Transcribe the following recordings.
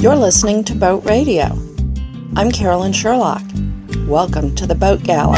You're listening to Boat Radio. I'm Carolyn Sherlock. Welcome to the Boat Galley.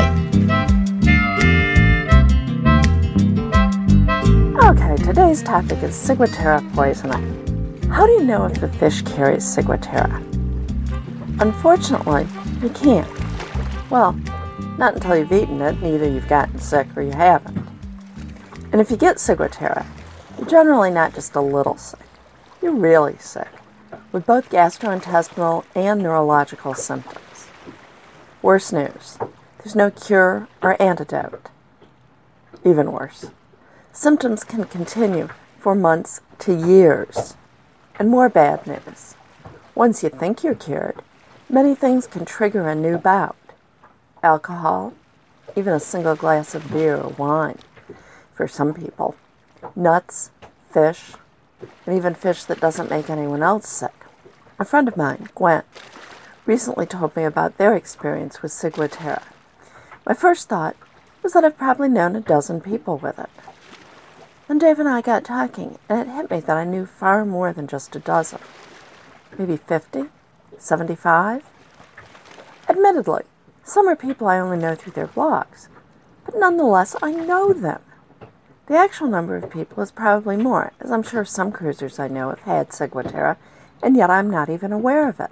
Okay, today's topic is ciguatera poisoning. How do you know if the fish carries ciguatera? Unfortunately, you can't. Well, not until you've eaten it, and either you've gotten sick or you haven't. And if you get ciguatera, you're generally not just a little sick. You're really sick, with both gastrointestinal and neurological symptoms. Worse news, there's no cure or antidote. Even worse, symptoms can continue for months to years. And more bad news, once you think you're cured, many things can trigger a new bout. Alcohol, even a single glass of beer or wine for some people, nuts, fish, and even fish that doesn't make anyone else sick. A friend of mine, Gwen, recently told me about their experience with ciguatera. My first thought was that I've probably known a dozen people with it. Then Dave and I got talking, and it hit me that I knew far more than just a dozen. Maybe 50, 75? Admittedly, some are people I only know through their blogs, but nonetheless I know them. The actual number of people is probably more, as I'm sure some cruisers I know have had ciguatera, and yet I'm not even aware of it.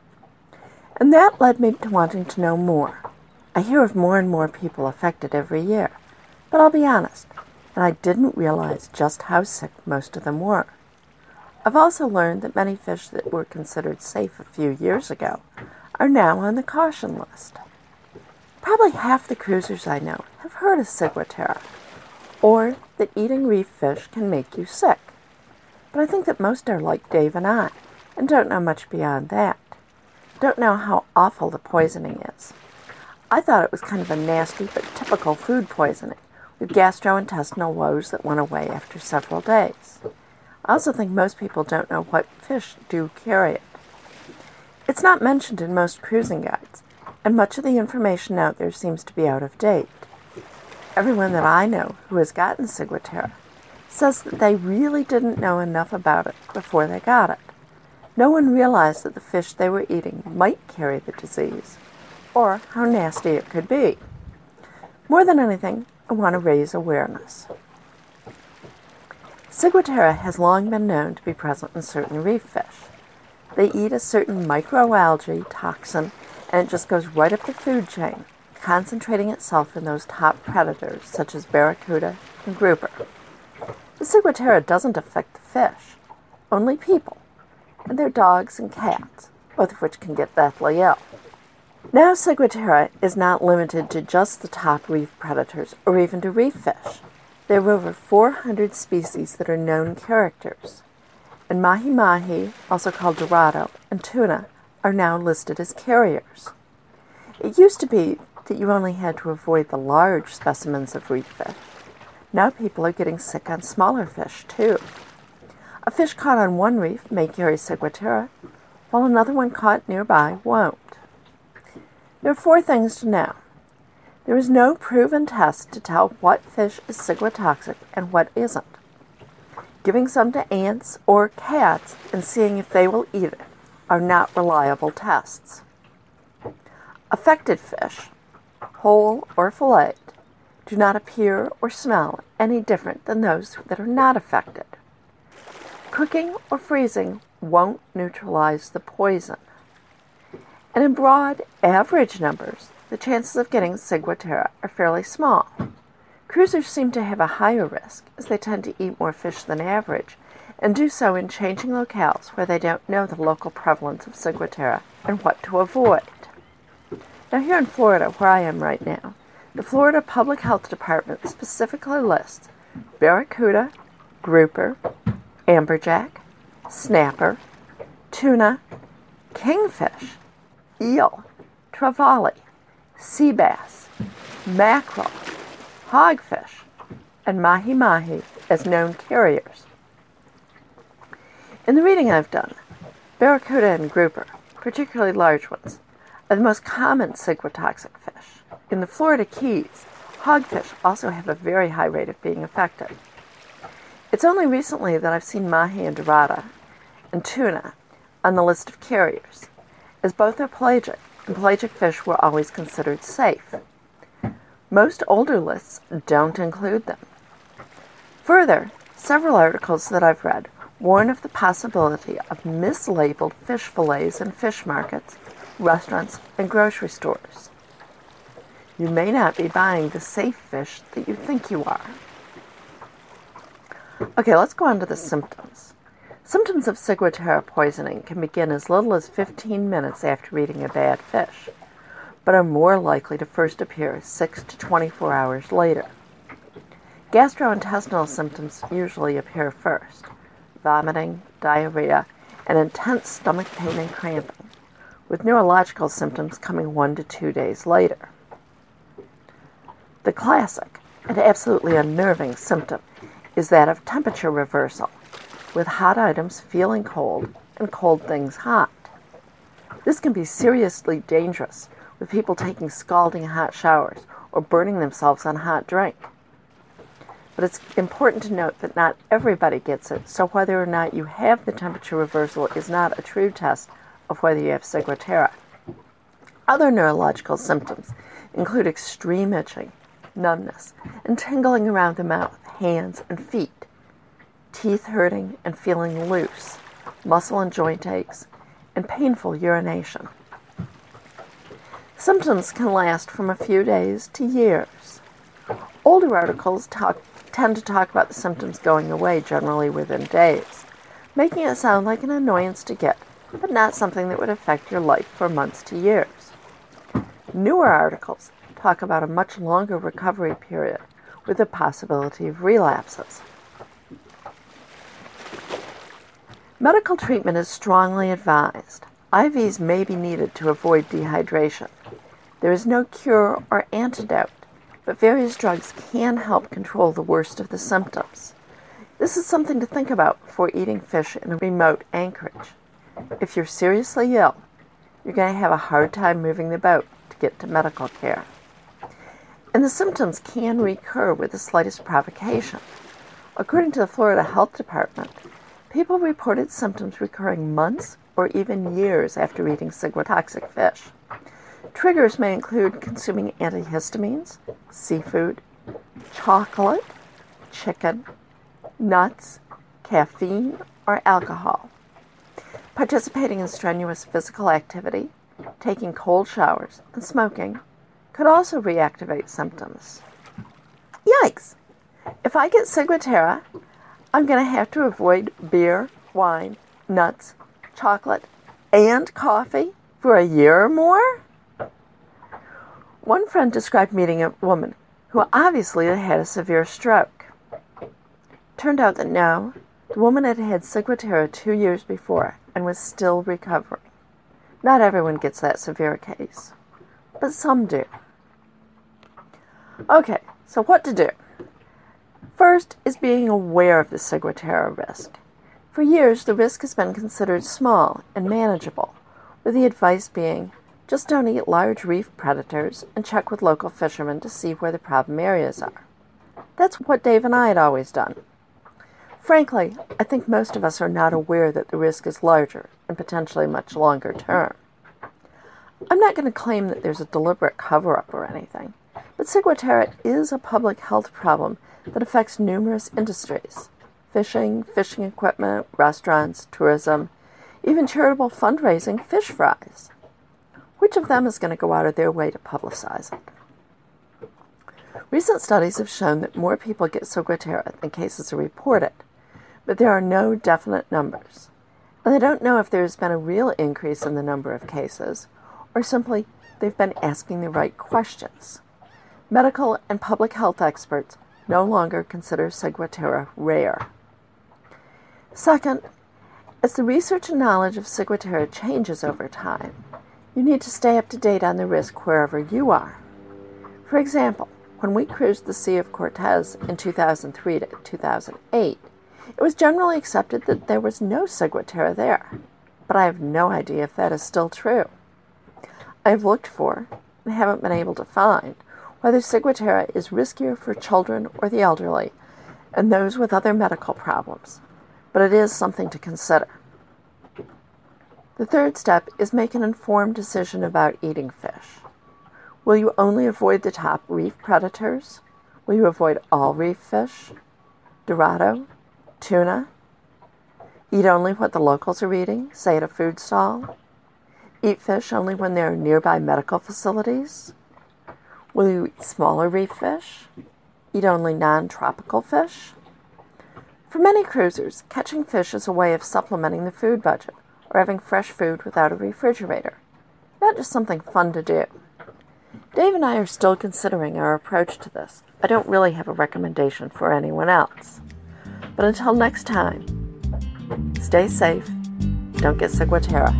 And that led me to wanting to know more. I hear of more and more people affected every year, but I'll be honest, and I didn't realize just how sick most of them were. I've also learned that many fish that were considered safe a few years ago are now on the caution list. Probably half the cruisers I know have heard of ciguatera, or that eating reef fish can make you sick. But I think that most are like Dave and I, and don't know much beyond that. Don't know how awful the poisoning is. I thought it was kind of a nasty but typical food poisoning, with gastrointestinal woes that went away after several days. I also think most people don't know what fish do carry it. It's not mentioned in most cruising guides, and much of the information out there seems to be out of date. Everyone that I know who has gotten ciguatera says that they really didn't know enough about it before they got it. No one realized that the fish they were eating might carry the disease, or how nasty it could be. More than anything, I want to raise awareness. Ciguatera has long been known to be present in certain reef fish. They eat a certain microalgae toxin, and it just goes right up the food chain, concentrating itself in those top predators such as barracuda and grouper. The ciguatera doesn't affect the fish, only people, and their dogs and cats, both of which can get deathly ill. Now ciguatera is not limited to just the top reef predators or even to reef fish. There are over 400 species that are known characters, and mahi-mahi, also called dorado, and tuna are now listed as carriers. It used to be that you only had to avoid the large specimens of reef fish. Now people are getting sick on smaller fish, too. A fish caught on one reef may carry ciguatera, while another one caught nearby won't. There are 4 things to know. There is no proven test to tell what fish is ciguatoxic and what isn't. Giving some to ants or cats and seeing if they will eat it are not reliable tests. Affected fish, whole or filleted, do not appear or smell any different than those that are not affected. Cooking or freezing won't neutralize the poison. And in broad, average numbers, the chances of getting ciguatera are fairly small. Cruisers seem to have a higher risk, as they tend to eat more fish than average, and do so in changing locales where they don't know the local prevalence of ciguatera and what to avoid. Now here in Florida, where I am right now, the Florida Public Health Department specifically lists barracuda, grouper, amberjack, snapper, tuna, kingfish, eel, trevally, sea bass, mackerel, hogfish, and mahi-mahi as known carriers. In the reading I've done, barracuda and grouper, particularly large ones, are the most common ciguatoxic fish. In the Florida Keys, hogfish also have a very high rate of being affected. It's only recently that I've seen mahi and dorada and tuna on the list of carriers, as both are pelagic, and pelagic fish were always considered safe. Most older lists don't include them. Further, several articles that I've read warn of the possibility of mislabeled fish fillets in fish markets, restaurants, and grocery stores. You may not be buying the safe fish that you think you are. Okay, let's go on to the symptoms. Symptoms of ciguatera poisoning can begin as little as 15 minutes after eating a bad fish, but are more likely to first appear 6 to 24 hours later. Gastrointestinal symptoms usually appear first: vomiting, diarrhea, and intense stomach pain and cramping, with neurological symptoms coming 1 to 2 days later. The classic and absolutely unnerving symptom is that of temperature reversal, with hot items feeling cold and cold things hot. This can be seriously dangerous, with people taking scalding hot showers or burning themselves on hot drink. But it's important to note that not everybody gets it, so whether or not you have the temperature reversal is not a true test of whether you have ciguatera. Other neurological symptoms include extreme itching, numbness, and tingling around the mouth, hands, and feet, teeth hurting and feeling loose, muscle and joint aches, and painful urination. Symptoms can last from a few days to years. Older articles tend to talk about the symptoms going away generally within days, making it sound like an annoyance to get, but not something that would affect your life for months to years. Newer articles talk about a much longer recovery period with the possibility of relapses. Medical treatment is strongly advised. IVs may be needed to avoid dehydration. There is no cure or antidote, but various drugs can help control the worst of the symptoms. This is something to think about before eating fish in a remote anchorage. If you're seriously ill, you're going to have a hard time moving the boat to get to medical care. And the symptoms can recur with the slightest provocation. According to the Florida Health Department, people reported symptoms recurring months or even years after eating ciguatoxic fish. Triggers may include consuming antihistamines, seafood, chocolate, chicken, nuts, caffeine, or alcohol. Participating in strenuous physical activity, taking cold showers, and smoking could also reactivate symptoms. Yikes! If I get ciguatera, I'm going to have to avoid beer, wine, nuts, chocolate, and coffee for a year or more? One friend described meeting a woman who obviously had had a severe stroke. Turned out that no, the woman had had ciguatera 2 years before and was still recovering. Not everyone gets that severe case, but some do. Okay, so what to do? First is being aware of the ciguatera risk. For years, the risk has been considered small and manageable, with the advice being, just don't eat large reef predators and check with local fishermen to see where the problem areas are. That's what Dave and I had always done. Frankly, I think most of us are not aware that the risk is larger and potentially much longer term. I'm not going to claim that there's a deliberate cover-up or anything, but ciguatera is a public health problem that affects numerous industries: fishing, fishing equipment, restaurants, tourism, even charitable fundraising, fish fries. Which of them is going to go out of their way to publicize it? Recent studies have shown that more people get ciguatera than cases are reported, but there are no definite numbers, and they don't know if there has been a real increase in the number of cases, or simply they've been asking the right questions. Medical and public health experts no longer consider ciguatera rare. Second, as the research and knowledge of ciguatera changes over time, you need to stay up to date on the risk wherever you are. For example, when we cruised the Sea of Cortez in 2003 to 2008, it was generally accepted that there was no ciguatera there, but I have no idea if that is still true. I have looked for, and haven't been able to find, whether ciguatera is riskier for children or the elderly and those with other medical problems, but it is something to consider. The third step is make an informed decision about eating fish. Will you only avoid the top reef predators? Will you avoid all reef fish? Dorado? Tuna? Eat only what the locals are eating, say at a food stall? Eat fish only when there are nearby medical facilities? Will you eat smaller reef fish? Eat only non-tropical fish? For many cruisers, catching fish is a way of supplementing the food budget or having fresh food without a refrigerator, not just something fun to do. Dave and I are still considering our approach to this. I don't really have a recommendation for anyone else. But until next time, stay safe, don't get ciguatera.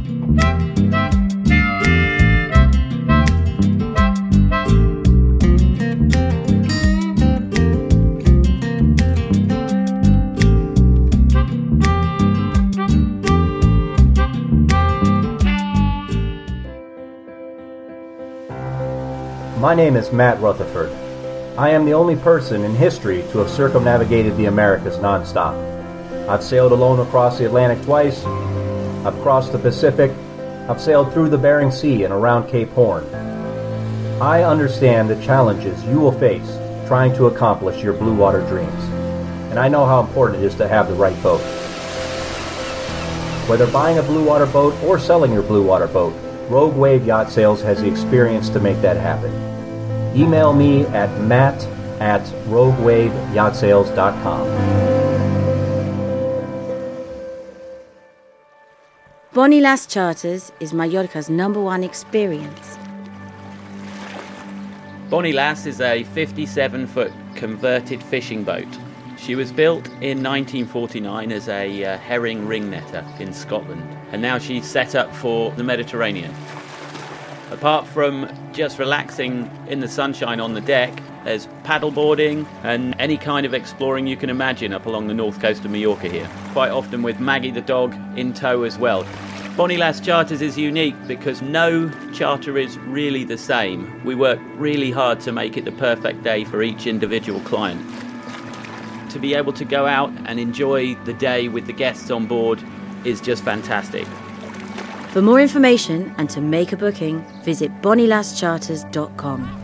My name is Matt Rutherford. I am the only person in history to have circumnavigated the Americas nonstop. I've sailed alone across the Atlantic twice, I've crossed the Pacific, I've sailed through the Bering Sea and around Cape Horn. I understand the challenges you will face trying to accomplish your blue water dreams, and I know how important it is to have the right boat. Whether buying a blue water boat or selling your blue water boat, Rogue Wave Yacht Sales has the experience to make that happen. Email me at matt@roguewaveyachtsales.com. Bonnie Lass Charters is Mallorca's #1 experience. Bonnie Lass is a 57-foot converted fishing boat. She was built in 1949 as a herring ringnetter in Scotland, and now she's set up for the Mediterranean. Apart from just relaxing in the sunshine on the deck, there's paddleboarding and any kind of exploring you can imagine up along the north coast of Mallorca here, quite often with Maggie the dog in tow as well. Bonnie Lass Charters is unique because no charter is really the same. We work really hard to make it the perfect day for each individual client. To be able to go out and enjoy the day with the guests on board is just fantastic. For more information and to make a booking, visit bonnielasscharters.com.